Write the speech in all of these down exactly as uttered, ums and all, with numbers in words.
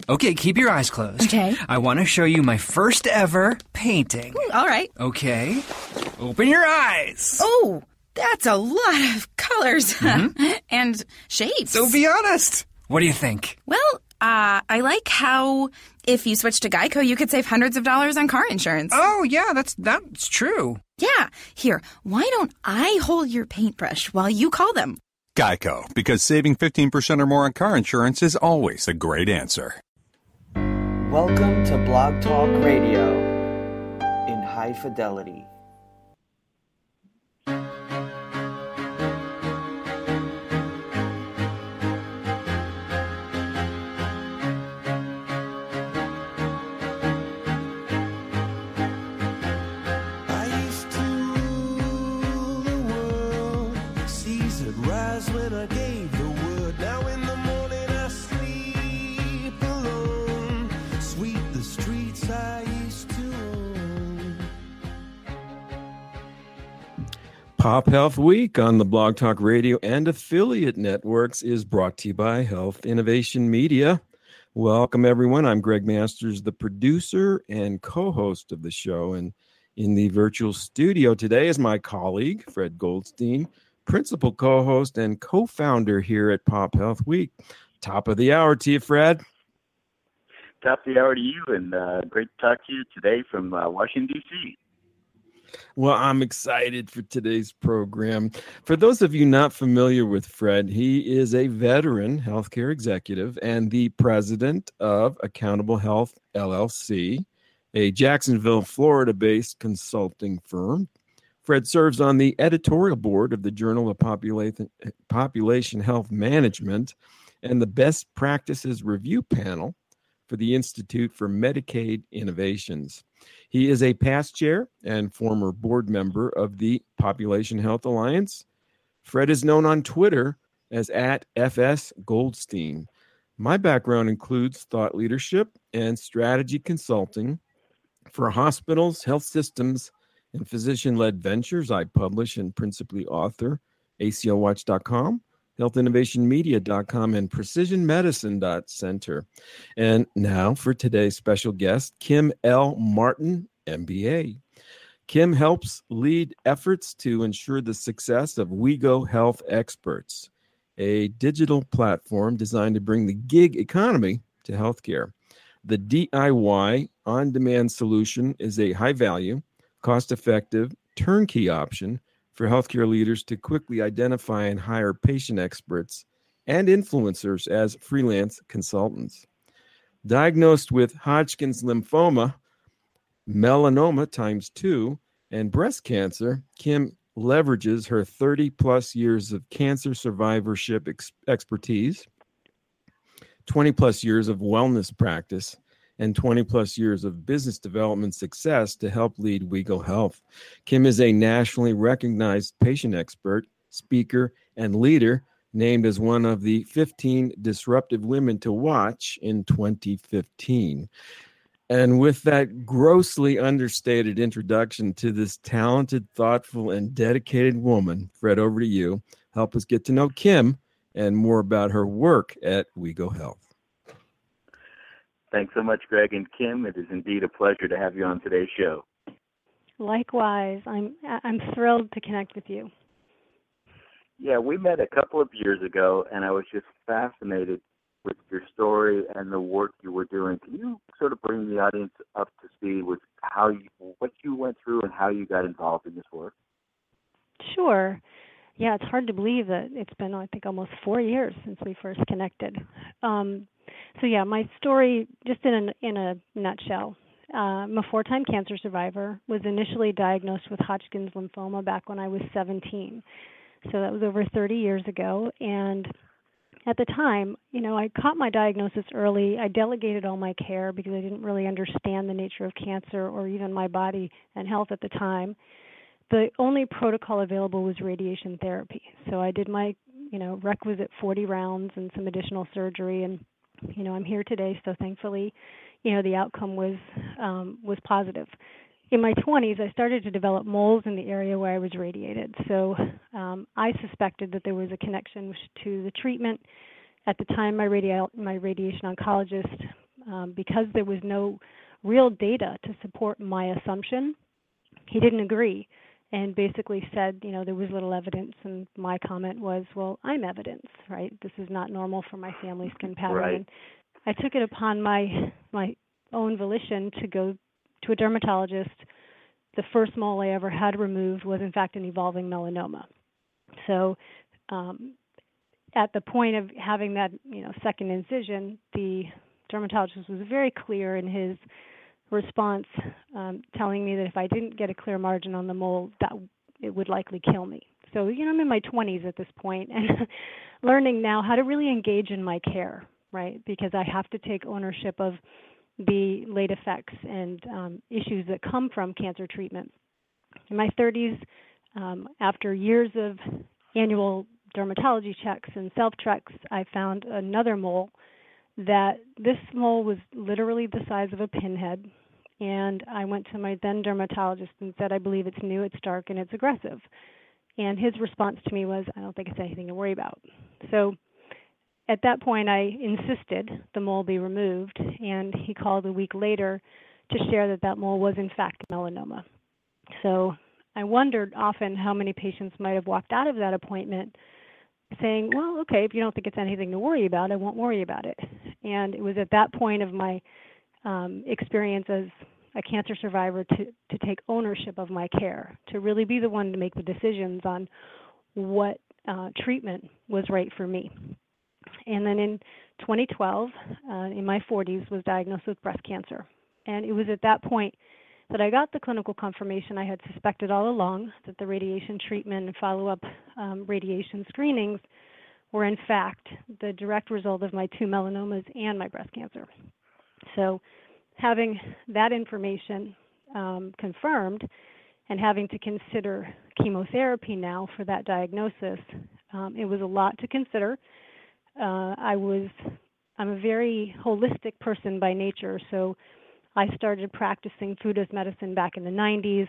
Okay, keep your eyes closed. Okay. I want to show you my first ever painting. Ooh, all right. Okay. Open your eyes. Oh, that's a lot of colors mm-hmm. and shapes. So be honest. What do you think? Well, uh, I like how if you switch to Geico, you could save hundreds of dollars on car insurance. Oh, yeah, that's that's true. Yeah. Here, why don't I hold your paintbrush while you call them? Geico, because saving fifteen percent or more on car insurance is always a great answer. Welcome to Blog Talk Radio in high fidelity. Pop Health Week on the Blog Talk Radio and affiliate networks is brought to you by Health Innovation Media. Welcome, everyone. I'm Greg Masters, the producer and co-host of the show. And in the virtual studio today is my colleague, Fred Goldstein, principal co-host and co-founder here at Pop Health Week. Top of the hour to you, Fred. Top of the hour to you, and uh, great to talk to you today from uh, Washington, D C Well, I'm excited for today's program. For those of you not familiar with Fred, he is a veteran healthcare executive and the president of Accountable Health, L L C, a Jacksonville, Florida-based consulting firm. Fred serves on the editorial board of the Journal of Population, Population Health Management and the Best Practices Review Panel for the Institute for Medicaid Innovations. He is a past chair and former board member of the Population Health Alliance. Fred is known on Twitter as at F S Goldstein. My background includes thought leadership and strategy consulting for hospitals, health systems, and physician-led ventures. I publish and principally author A C O watch dot com, health innovation media dot com, and precision medicine dot center. And now for today's special guest, Kim L. Martin, M B A. Kim helps lead efforts to ensure the success of WeGo Health Experts, a digital platform designed to bring the gig economy to healthcare. The D I Y on-demand solution is a high-value, cost-effective, turnkey option for healthcare leaders to quickly identify and hire patient experts and influencers as freelance consultants. Diagnosed with Hodgkin's lymphoma, melanoma times two, and breast cancer, Kim leverages her thirty-plus years of cancer survivorship ex- expertise, twenty-plus years of wellness practice, and twenty-plus years of business development success to help lead WeGo Health. Kim is a nationally recognized patient expert, speaker, and leader, named as one of the fifteen disruptive women to watch in twenty fifteen. And with that grossly understated introduction to this talented, thoughtful, and dedicated woman, Fred, over to you. Help us get to know Kim and more about her work at WeGo Health. Thanks so much, Greg and Kim. It is indeed a pleasure to have you on today's show. Likewise. I'm I'm thrilled to connect with you. Yeah, we met a couple of years ago, and I was just fascinated with your story and the work you were doing. Can you sort of bring the audience up to speed with how you, what you went through and how you got involved in this work? Sure. Yeah, it's hard to believe that it's been, I think, almost four years since we first connected. Um, so yeah, my story, just in a, in a nutshell. Uh, I'm a four-time cancer survivor, was initially diagnosed with Hodgkin's lymphoma back when I was seventeen. So that was over thirty years ago. And at the time, you know, I caught my diagnosis early. I delegated all my care because I didn't really understand the nature of cancer or even my body and health at the time. The only protocol available was radiation therapy. So I did my, you know, requisite forty rounds and some additional surgery. And, you know, I'm here today. So thankfully, you know, the outcome was um, was positive. In my twenties, I started to develop moles in the area where I was radiated. So um, I suspected that there was a connection to the treatment. At the time, my, radi- my radiation oncologist um, because there was no real data to support my assumption, he didn't agree and basically said, you know, there was little evidence. And my comment was, well, I'm evidence, right? This is not normal for my family skin pattern. Right. And I took it upon my my own volition to go to a dermatologist. The first mole I ever had removed was, in fact, an evolving melanoma. So um, at the point of having that, you know, second incision, the dermatologist was very clear in his response, um, telling me that if I didn't get a clear margin on the mole, that it would likely kill me. So, you know, I'm in my twenties at this point and learning now how to really engage in my care, right? Because I have to take ownership of the late effects and um, issues that come from cancer treatment. In my thirties, um, after years of annual dermatology checks and self-checks, I found another mole that this mole was literally the size of a pinhead. And I went to my then dermatologist and said, I believe it's new, it's dark, and it's aggressive. And his response to me was, I don't think it's anything to worry about. So at that point, I insisted the mole be removed, and he called a week later to share that that mole was, in fact, melanoma. So I wondered often how many patients might have walked out of that appointment saying, well, okay, if you don't think it's anything to worry about, I won't worry about it. And it was at that point of my um, experience as a cancer survivor to, to take ownership of my care, to really be the one to make the decisions on what uh, treatment was right for me. And then in twenty twelve, uh, in my forties, was diagnosed with breast cancer. And it was at that point that I got the clinical confirmation I had suspected all along, that the radiation treatment and follow-up um, radiation screenings were in fact the direct result of my two melanomas and my breast cancer. So having that information um, confirmed and having to consider chemotherapy now for that diagnosis, um, it was a lot to consider. Uh, I was, I'm a very holistic person by nature, so I started practicing food as medicine back in the nineties.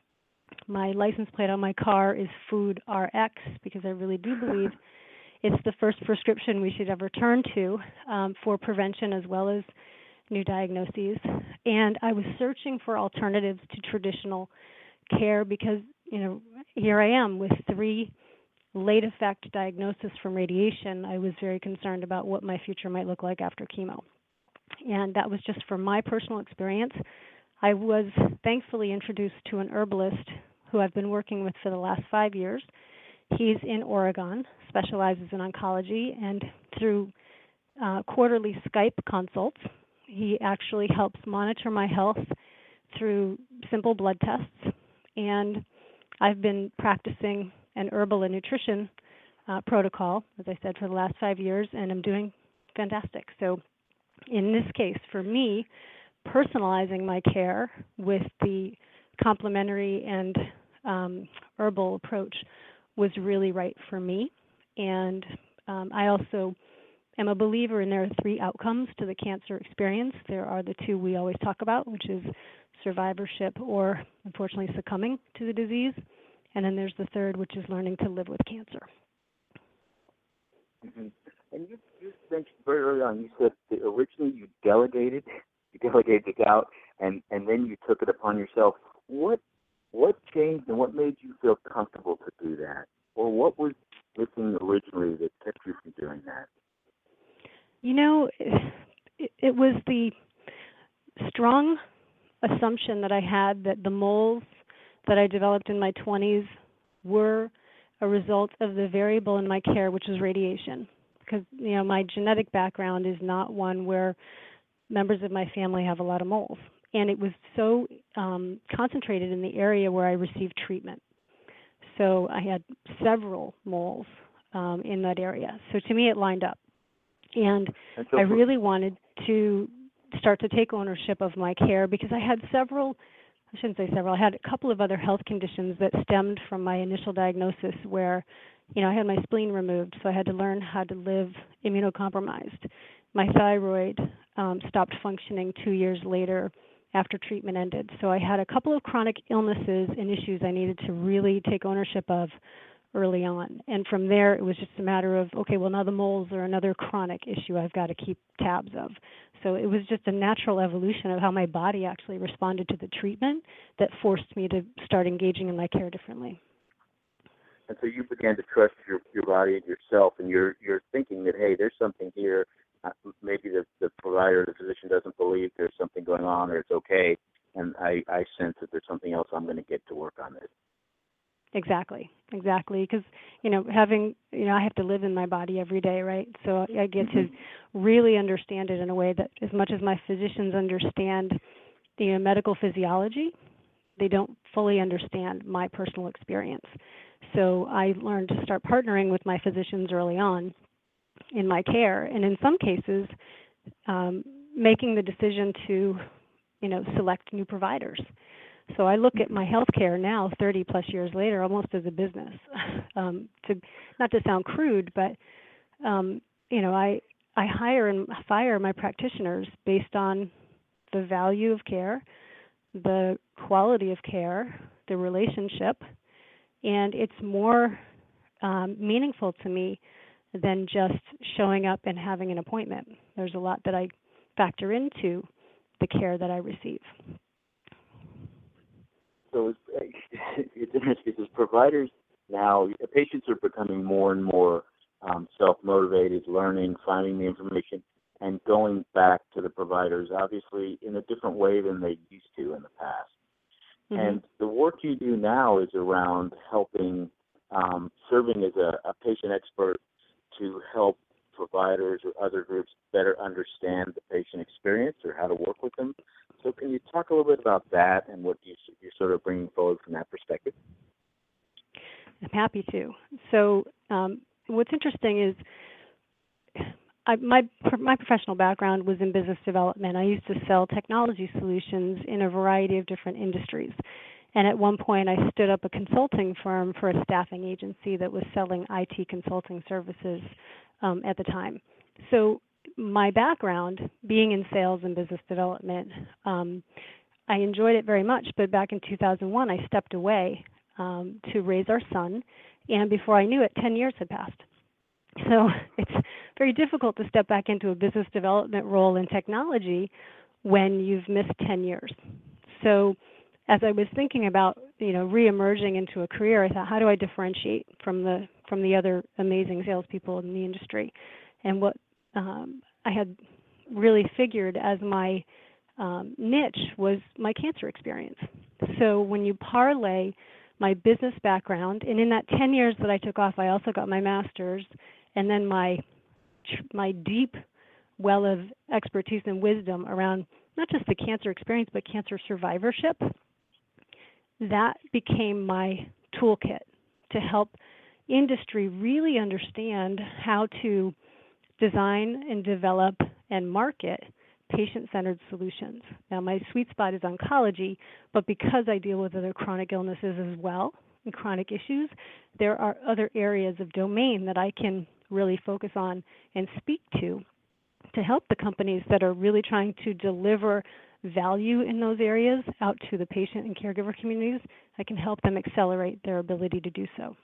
My license plate on my car is Food R X because I really do believe it's the first prescription we should ever turn to um, for prevention as well as new diagnoses. And I was searching for alternatives to traditional care because, you know, here I am with three late effect diagnosis from radiation. I was very concerned about what my future might look like after chemo. And that was just from my personal experience. I was thankfully introduced to an herbalist who I've been working with for the last five years. He's in Oregon, specializes in oncology, and through uh, quarterly Skype consults, he actually helps monitor my health through simple blood tests. And I've been practicing an herbal and nutrition uh, protocol, as I said, for the last five years, and I'm doing fantastic. So in this case, for me, personalizing my care with the complementary and um, herbal approach was really right for me. And um, I also am a believer in there are three outcomes to the cancer experience. There are the two we always talk about, which is survivorship or, unfortunately, succumbing to the disease. And then there's the third, which is learning to live with cancer. Mm-hmm. And you, you mentioned very early on, you said that originally you delegated, you delegated it out, and, and then you took it upon yourself. What what changed and what made you feel comfortable to do that? Or what was missing originally that kept you from doing that? You know, it, it was the strong assumption that I had that the moles that I developed in my twenties were a result of the variable in my care, which is radiation. Because, you know, my genetic background is not one where members of my family have a lot of moles. And it was so um, concentrated in the area where I received treatment. So I had several moles um, in that area. So to me, it lined up. And I really wanted to start to take ownership of my care because I had several, I shouldn't say several, I had a couple of other health conditions that stemmed from my initial diagnosis where, you know, I had my spleen removed, so I had to learn how to live immunocompromised. My thyroid um, stopped functioning two years later after treatment ended. So I had a couple of chronic illnesses and issues I needed to really take ownership of early on. And from there, it was just a matter of, okay, well, now the moles are another chronic issue I've got to keep tabs of. So it was just a natural evolution of how my body actually responded to the treatment that forced me to start engaging in my care differently. And so you began to trust your, your body and yourself, and you're you're thinking that, hey, there's something here. Uh, maybe the, the provider, the physician doesn't believe there's something going on or it's okay, and I, I sense that there's something else I'm going to get to work on this. Exactly, exactly. Because, you know, having, you know, I have to live in my body every day, right? So I get mm-hmm. to really understand it in a way that as much as my physicians understand, you know, medical physiology, they don't fully understand my personal experience. So I learned to start partnering with my physicians early on in my care, and in some cases, um, making the decision to, you know, select new providers. So I look at my healthcare now, thirty plus years later, almost as a business. Um, to not to sound crude, but um, you know, I I hire and fire my practitioners based on the value of care, the quality of care, the relationship, and it's more um, meaningful to me than just showing up and having an appointment. There's a lot that I factor into the care that I receive. So it's, it's interesting because providers now, patients are becoming more and more um, self-motivated, learning, finding the information, and going back to the providers, obviously, in a different way than they used to in the past. Mm-hmm. And the work you do now is around helping, um, serving as a, a patient expert to help providers or other groups better understand the patient experience or how to work with them. So can you talk a little bit about that and what you, you're sort of bringing forward from that perspective? I'm happy to. So um, what's interesting is I, my my professional background was in business development. I used to sell technology solutions in a variety of different industries. And at one point, I stood up a consulting firm for a staffing agency that was selling I T consulting services um, at the time. So my background, being in sales and business development, um, I enjoyed it very much. But back in two thousand one, I stepped away um, to raise our son. And before I knew it, ten years had passed. So it's very difficult to step back into a business development role in technology when you've missed ten years. So as I was thinking about, you know, reemerging into a career, I thought, how do I differentiate from the from the other amazing salespeople in the industry? And what um, I had really figured as my um, niche was my cancer experience. So when you parlay my business background, and in that ten years that I took off, I also got my master's, and then my my deep well of expertise and wisdom around not just the cancer experience, but cancer survivorship. That became my toolkit to help industry really understand how to design and develop and market patient-centered solutions. Now, my sweet spot is oncology, but because I deal with other chronic illnesses as well and chronic issues, there are other areas of domain that I can really focus on and speak to to help the companies that are really trying to deliver value in those areas out to the patient and caregiver communities. I can help them accelerate their ability to do so.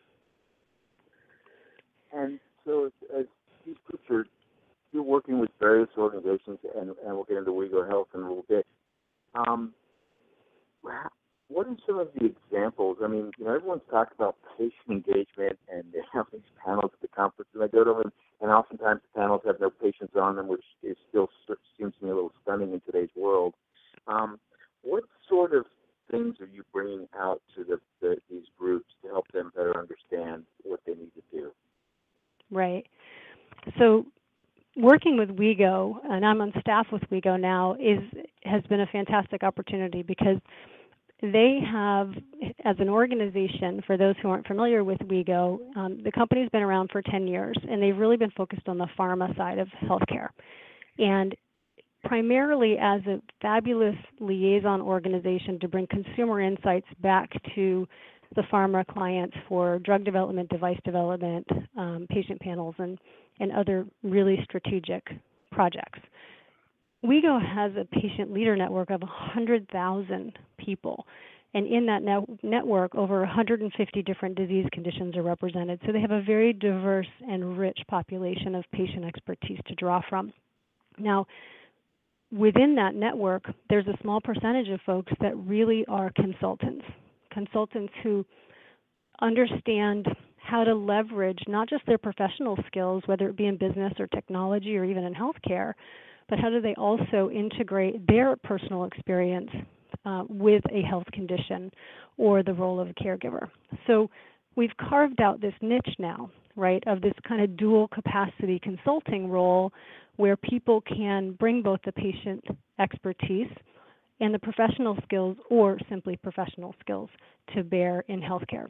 And so as these groups are, you're working with various organizations, and, and we'll get into WeGo Health in a little bit. Um, what are some of the examples? I mean, you know, everyone's talked about patient engagement, and they have these panels at the conference, and I go to them, and oftentimes the panels have no patients on them, which is still seems to me a little stunning in today's world. Um, what sort of things are you bringing out to the, the, these groups to help them better understand what they need to do? Right. So working with WeGo, and I'm on staff with WeGo now, is has been a fantastic opportunity because they have, as an organization, for those who aren't familiar with WeGo, um, the company's been around for ten years, and they've really been focused on the pharma side of healthcare. And primarily as a fabulous liaison organization to bring consumer insights back to the pharma clients for drug development, device development, um, patient panels, and, and other really strategic projects. WeGo has a patient leader network of one hundred thousand people, and in that net- network, over one hundred fifty different disease conditions are represented. So they have a very diverse and rich population of patient expertise to draw from. Now, within that network, there's a small percentage of folks that really are consultants, consultants who understand how to leverage not just their professional skills, whether it be in business or technology or even in healthcare, but how do they also integrate their personal experience uh, with a health condition or the role of a caregiver. So we've carved out this niche now, right, of this kind of dual capacity consulting role where people can bring both the patient expertise and the professional skills or simply professional skills to bear in healthcare.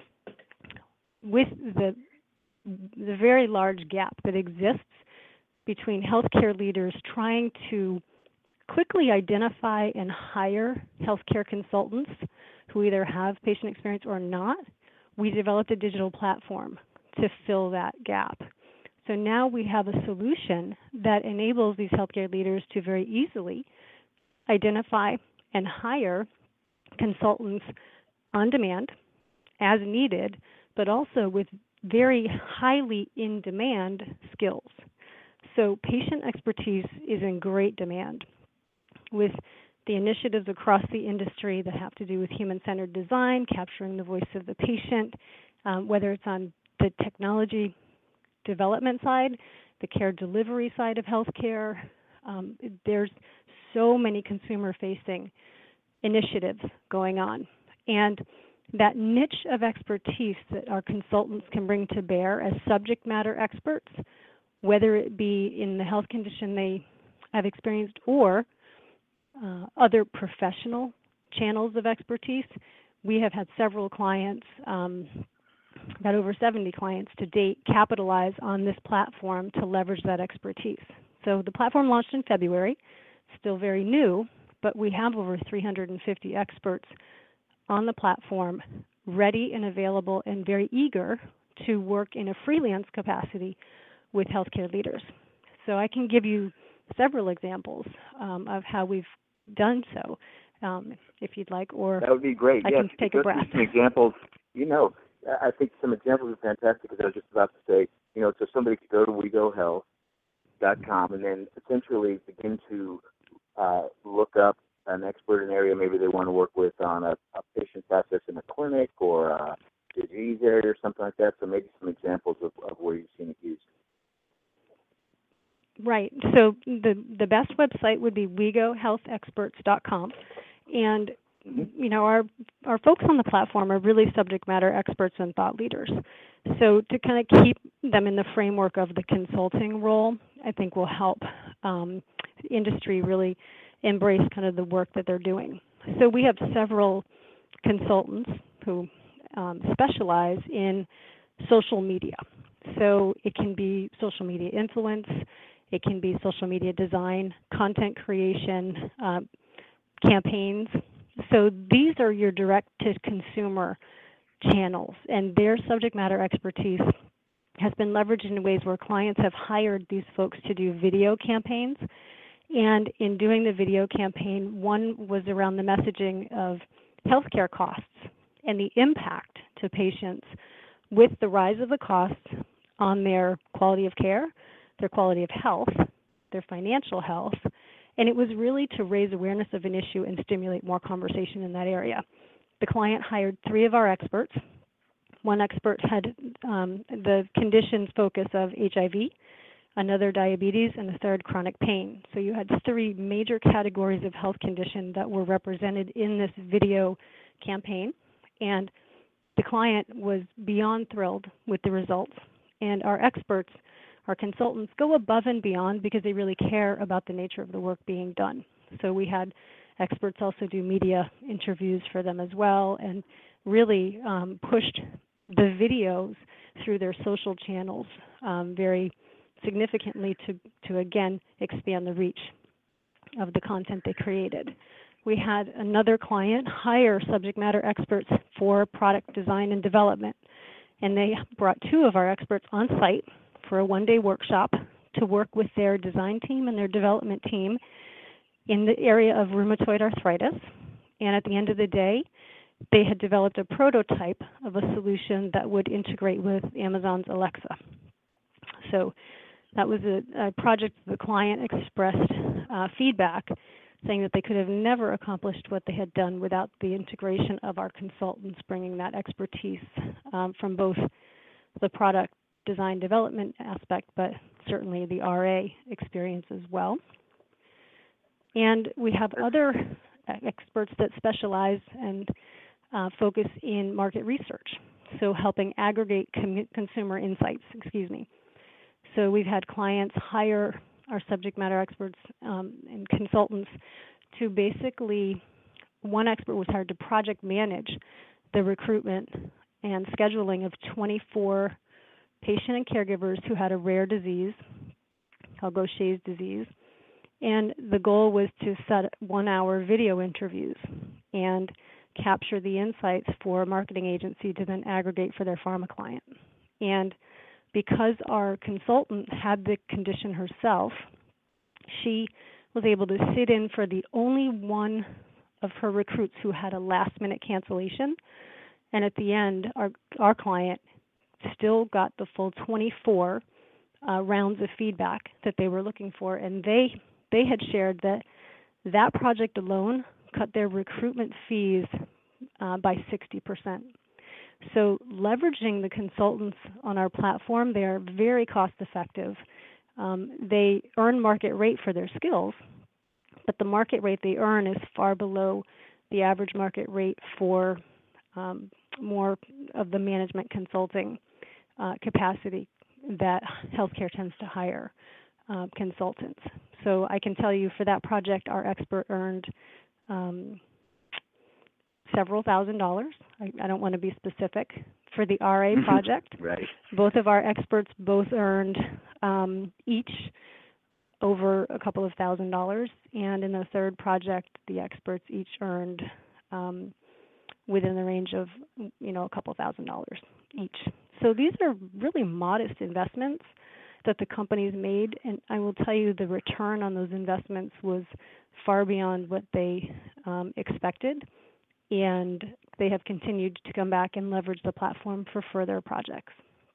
With the, the very large gap that exists between healthcare leaders trying to quickly identify and hire healthcare consultants who either have patient experience or not, we developed a digital platform to fill that gap. So now we have a solution that enables these healthcare leaders to very easily identify and hire consultants on demand as needed, but also with very highly in-demand skills. So patient expertise is in great demand. With the initiatives across the industry that have to do with human-centered design, capturing the voice of the patient, um, whether it's on the technology development side, the care delivery side of healthcare, um, there's so many consumer-facing initiatives going on. And that niche of expertise that our consultants can bring to bear as subject matter experts, whether it be in the health condition they have experienced or uh, other professional channels of expertise. We have had several clients, um, about over seventy clients to date, capitalize on this platform to leverage that expertise. So the platform launched in February, still very new, but we have over three hundred fifty experts on the platform, ready and available and very eager to work in a freelance capacity with healthcare leaders. So I can give you several examples um, of how we've done so, um, if you'd like, or that would be great. I yeah, can take a breath. Some examples, you know, I think some examples are fantastic, because I was just about to say, you know, so somebody could go to we go health dot com and then essentially begin to uh, look up an expert in an area maybe they want to work with on a, a patient process in a clinic or a disease area or something like that. So maybe some examples of, of where you've seen it used. Right. So the the best website would be we go health experts dot com, and you know our our folks on the platform are really subject matter experts and thought leaders. So to kind of keep them in the framework of the consulting role, I think will help um, industry really embrace kind of the work that they're doing. So we have several consultants who um, specialize in social media. So it can be social media influence, it can be social media design, content creation, uh, campaigns. So these are your direct-to-consumer channels, and their subject matter expertise has been leveraged in ways where clients have hired these folks to do video campaigns. And in doing the video campaign, one was around the messaging of healthcare costs and the impact to patients with the rise of the costs on their quality of care, their quality of health, their financial health, and it was really to raise awareness of an issue and stimulate more conversation in that area. The client hired three of our experts. One expert had um, the conditions focus of H I V, another diabetes, and the third chronic pain. So you had three major categories of health condition that were represented in this video campaign, and the client was beyond thrilled with the results. And our experts, our consultants, go above and beyond because they really care about the nature of the work being done. So we had experts also do media interviews for them as well, and really um, pushed the videos through their social channels um, very significantly to, to, again, expand the reach of the content they created. We had another client hire subject matter experts for product design and development, and they brought two of our experts on site for a one-day workshop to work with their design team and their development team in the area of rheumatoid arthritis. And at the end of the day, they had developed a prototype of a solution that would integrate with Amazon's Alexa. So that was a, a project the client expressed uh, feedback saying that they could have never accomplished what they had done without the integration of our consultants bringing that expertise um, from both the product design development aspect, but certainly the R A experience as well. And we have other experts that specialize and uh, focus in market research, so helping aggregate com- consumer insights, excuse me. So we've had clients hire our subject matter experts um, and consultants to basically, one expert was hired to project manage the recruitment and scheduling of twenty-four patient and caregivers who had a rare disease called Gaucher's disease. And the goal was to set one-hour video interviews and capture the insights for a marketing agency to then aggregate for their pharma client. And because our consultant had the condition herself, she was able to sit in for the only one of her recruits who had a last-minute cancellation. And at the end, our, our client still got the full twenty-four uh, rounds of feedback that they were looking for. And they, they had shared that that project alone cut their recruitment fees uh, by sixty percent. So leveraging the consultants on our platform, they are very cost effective. Um, they earn market rate for their skills, but the market rate they earn is far below the average market rate for um, more of the management consulting uh, capacity that healthcare tends to hire uh, consultants. So I can tell you for that project, our expert earned um, several thousand dollars. I, I don't want to be specific. For the R A project, right. both of our experts both earned um, each over a couple of thousand dollars, and in the third project, the experts each earned um, within the range of, you know, a couple thousand dollars each. So these are really modest investments that the companies made, and I will tell you the return on those investments was far beyond what they um, expected. And they have continued to come back and leverage the platform for further projects.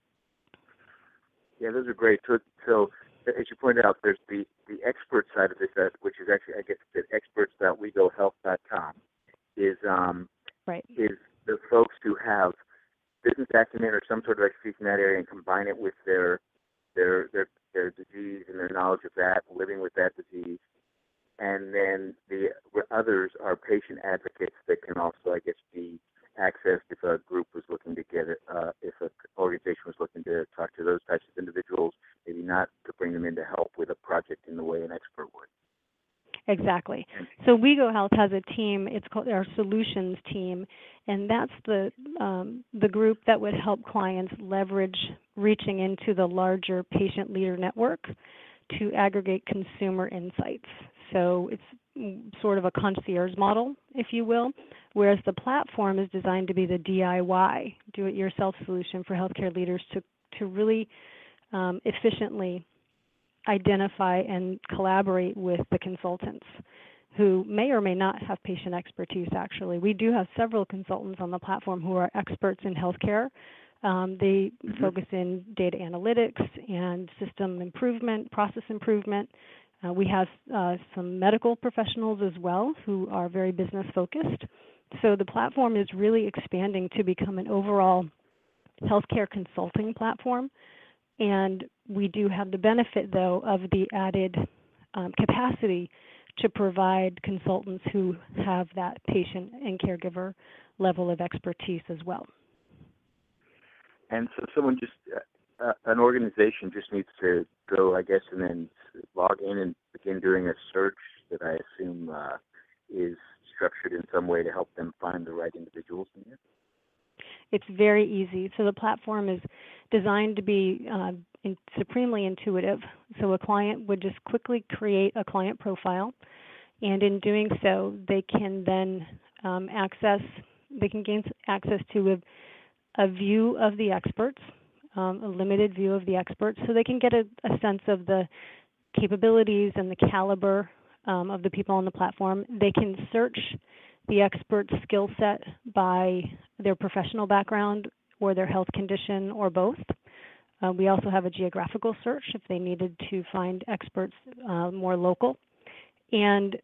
Yeah, those are great. So, so as you pointed out, there's the, the expert side of this, uh, which is actually, I guess, at experts dot we go health dot com, is, um, right. is the folks who have business acumen or some sort of expertise in that area and combine it with their, their, their, their disease and their knowledge of that, living with that disease. And then the others are patient advocates that can also, I guess, be accessed if a group was looking to get it, uh, if an organization was looking to talk to those types of individuals, maybe not to bring them in to help with a project in the way an expert would. Exactly. So WeGo Health has a team, it's called our solutions team, and that's the um, the group that would help clients leverage reaching into the larger patient leader network to aggregate consumer insights. So it's sort of a concierge model, if you will, whereas the platform is designed to be the D I Y, do-it-yourself solution for healthcare leaders to, to really um, efficiently identify and collaborate with the consultants who may or may not have patient expertise, actually. We do have several consultants on the platform who are experts in healthcare. Um, they mm-hmm. focus in data analytics and system improvement, process improvement. Uh, we have uh, some medical professionals as well who are very business focused. So the platform is really expanding to become an overall healthcare consulting platform. And we do have the benefit, though, of the added um, capacity to provide consultants who have that patient and caregiver level of expertise as well. And so someone just, uh, an organization just needs to go, I guess, and then log in and begin doing a search that I assume uh, is structured in some way to help them find the right individuals in here? It's very easy. So the platform is designed to be uh, in, supremely intuitive. So a client would just quickly create a client profile, and in doing so, they can then um, access, they can gain access to a, a view of the experts, um, a limited view of the experts, so they can get a, a sense of the capabilities and the caliber um, of the people on the platform. They can search the expert skill set by their professional background or their health condition or both. Uh, we also have a geographical search if they needed to find experts uh, more local. And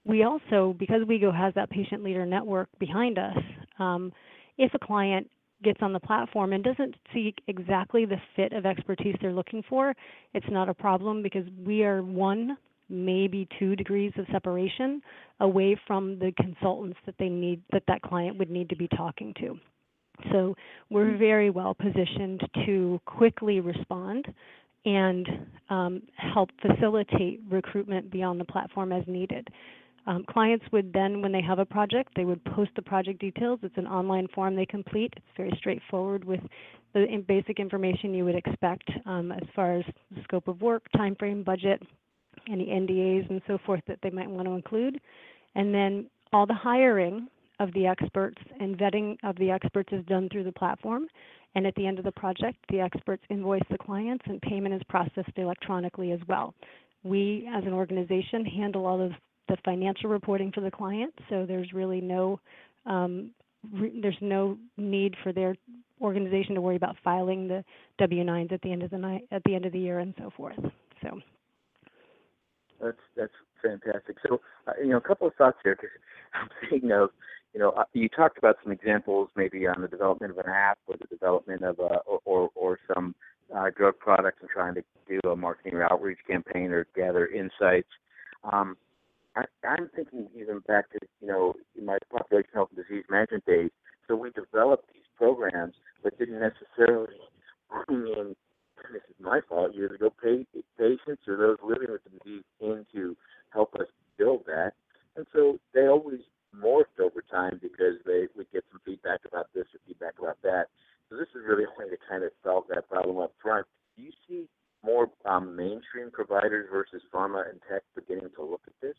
we also, because WeGo has that patient leader network behind us, um, if a client gets on the platform and doesn't see exactly the fit of expertise they're looking for, it's not a problem because we are one, maybe two degrees of separation away from the consultants that they need, that that client would need to be talking to. So we're very well positioned to quickly respond and um, help facilitate recruitment beyond the platform as needed. Um, clients would then, when they have a project, they would post the project details. It's an online form they complete. It's very straightforward with the basic information you would expect um, as far as the scope of work, time frame, budget, any N D As and so forth that they might want to include. And then all the hiring of the experts and vetting of the experts is done through the platform. And at the end of the project, the experts invoice the clients and payment is processed electronically as well. We, as an organization, handle all of the financial reporting for the client, so there's really no um, re- there's no need for their organization to worry about filing the W nines at the end of the night, at the end of the year, and so forth. So that's that's fantastic. So uh, you know, a couple of thoughts here because I'm thinking of you know uh, you talked about some examples maybe on the development of an app or the development of a or or, or some uh, drug products and trying to do a marketing or outreach campaign or gather insights. Um, I, I'm thinking even back to, you know, in my population health and disease management days. So we developed these programs, but didn't necessarily bring in, this is my fault, years ago, pay, patients or those living with the disease in to help us build that. And so they always morphed over time because they would get some feedback about this or feedback about that. So this is really a way to kind of solve that problem up front. Do you see more um, mainstream providers versus pharma and tech beginning to look at this?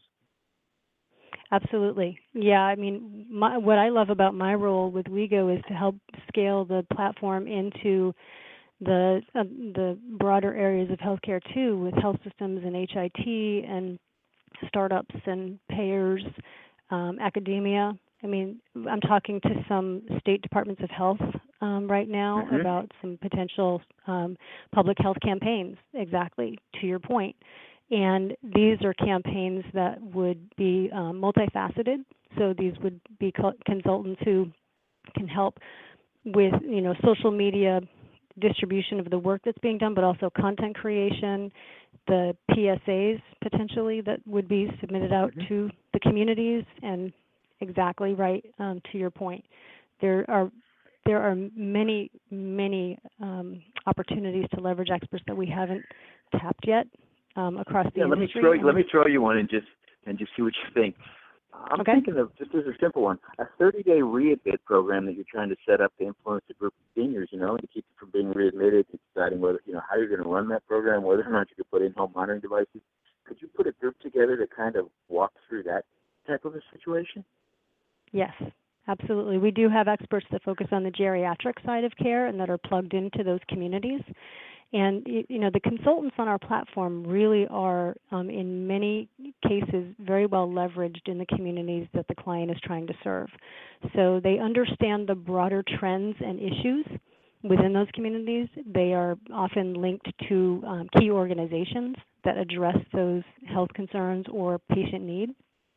Absolutely. Yeah, I mean, my, what I love about my role with WeGo is to help scale the platform into the uh, the broader areas of healthcare too, with health systems and H I T and startups and payers, um, academia. I mean, I'm talking to some state departments of health um, right now mm-hmm. about some potential um, public health campaigns, exactly to your point. And these are campaigns that would be um, multifaceted. So these would be co- consultants who can help with, you know, social media distribution of the work that's being done, but also content creation, the P S As potentially that would be submitted out mm-hmm. to the communities. And exactly right um, to your point, there are there are many many um, opportunities to leverage experts that we haven't tapped yet. Um, across the yeah, let industry. me throw you, let me throw you one and just and just see what you think. I'm okay. thinking of just as a simple one, a thirty-day readmit program that you're trying to set up to influence a group of seniors, you know, and to keep them from being readmitted, deciding whether you know how you're going to run that program, whether or not you could put in home monitoring devices. Could you put a group together to kind of walk through that type of a situation? Yes, absolutely. We do have experts that focus on the geriatric side of care and that are plugged into those communities. And, you know, the consultants on our platform really are, um, in many cases, very well leveraged in the communities that the client is trying to serve. So they understand the broader trends and issues within those communities. They are often linked to um, key organizations that address those health concerns or patient need.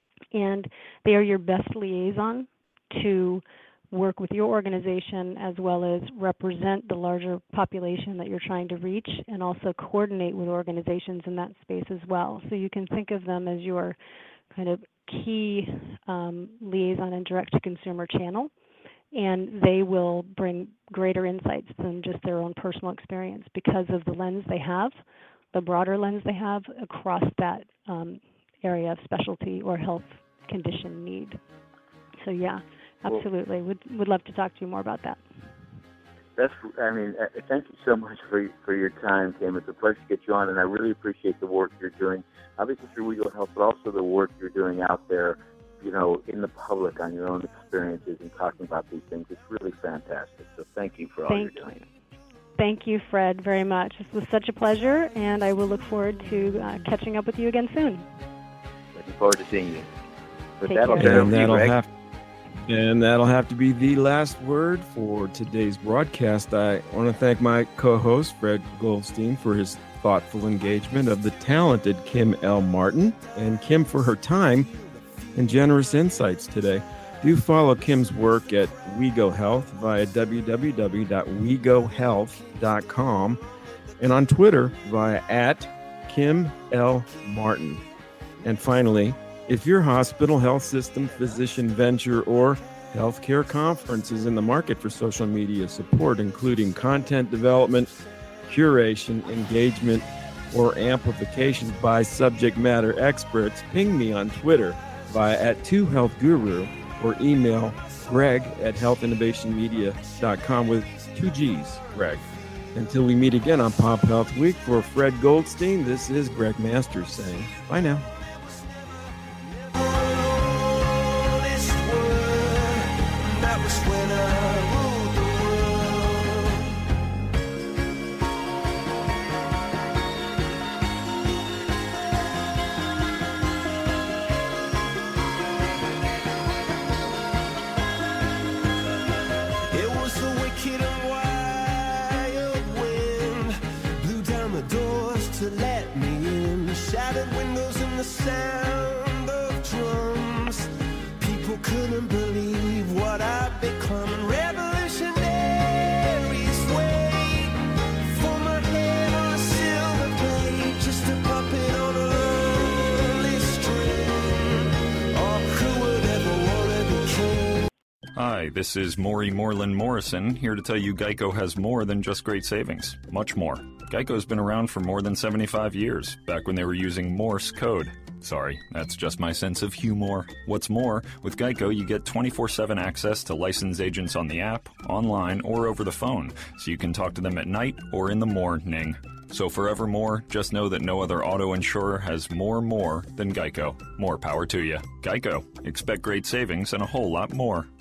And they are your best liaison to work with your organization as well as represent the larger population that you're trying to reach and also coordinate with organizations in that space as well. So you can think of them as your kind of key um, liaison and direct-to-consumer channel, and they will bring greater insights than just their own personal experience because of the lens they have, the broader lens they have across that um, area of specialty or health condition need. So yeah. Absolutely. Would would love to talk to you more about that. That's. I mean, uh, thank you so much for for your time, Kim. It's a pleasure to get you on, and I really appreciate the work you're doing, obviously through WeGo Health, but also the work you're doing out there, you know, in the public on your own experiences and talking about these things. It's really fantastic. So thank you for all thank you're doing. You. Thank you, Fred, very much. This was such a pleasure, and I will look forward to uh, catching up with you again soon. Looking forward to seeing you. But Take that'll care. And that'll you, have. And that'll have to be the last word for today's broadcast. I want to thank my co-host, Fred Goldstein, for his thoughtful engagement of the talented Kim L. Martin, and Kim for her time. and generous insights today. Do follow Kim's work at WeGo Health via w w w dot we go health dot com and on Twitter via at Kim L. Martin. And finally, if your hospital, health system, physician venture, or healthcare conference is in the market for social media support, including content development, curation, engagement, or amplification by subject matter experts, ping me on Twitter via at two health guru or email greg at health innovation media dot com with two G's, Greg. Until we meet again on Pop Health Week, for Fred Goldstein, this is Greg Masters saying bye now. Sound of drums, people couldn't believe what I've become. Revolutionaries wait for my head on a silver plate, just a puppet on a lonely string. Oh, who would ever want to be king? Hi, this is Maury Moreland Morrison, here to tell you Geico has more than just great savings. Much more. Geico's been around for more than seventy-five years, back when they were using Morse code. Sorry, that's just my sense of humor. What's more, with Geico, you get twenty-four seven access to licensed agents on the app, online, or over the phone, so you can talk to them at night or in the morning. So forevermore, just know that no other auto insurer has more more than Geico. More power to you. Geico. Expect great savings and a whole lot more.